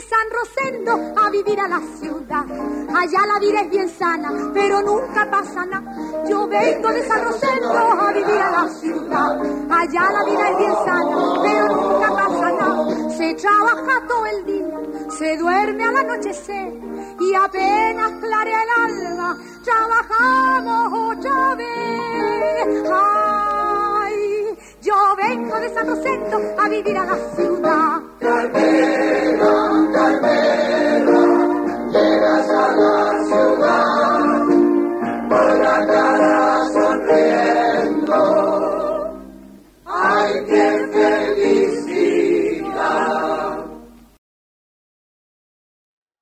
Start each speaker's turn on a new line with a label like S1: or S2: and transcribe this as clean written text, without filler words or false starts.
S1: San Rosendo a vivir a la ciudad. Allá la vida es bien sana, pero nunca pasa nada. Yo vengo de San Rosendo a vivir a la ciudad. Allá la vida es bien sana, pero nunca pasa nada. Se trabaja todo el día, se duerme al anochecer y apenas clarea el alba, trabajamos otra vez. Ay, yo vengo de San Rosendo a vivir a la ciudad.